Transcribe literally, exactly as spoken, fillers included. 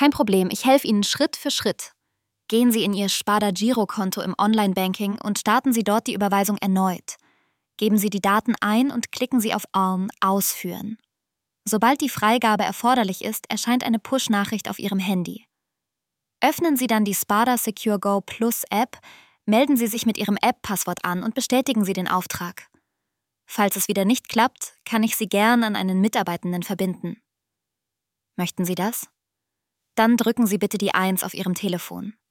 Kein Problem, ich helfe Ihnen Schritt für Schritt. Gehen Sie in Ihr Sparda-Girokonto im Online-Banking und starten Sie dort die Überweisung erneut. Geben Sie die Daten ein und klicken Sie auf Arm Ausführen. Sobald die Freigabe erforderlich ist, erscheint eine Push-Nachricht auf Ihrem Handy. Öffnen Sie dann die Sparda Secure Go Plus App, melden Sie sich mit Ihrem App-Passwort an und bestätigen Sie den Auftrag. Falls es wieder nicht klappt, kann ich Sie gern an einen Mitarbeitenden verbinden. Möchten Sie das? Dann drücken Sie bitte die eins auf Ihrem Telefon.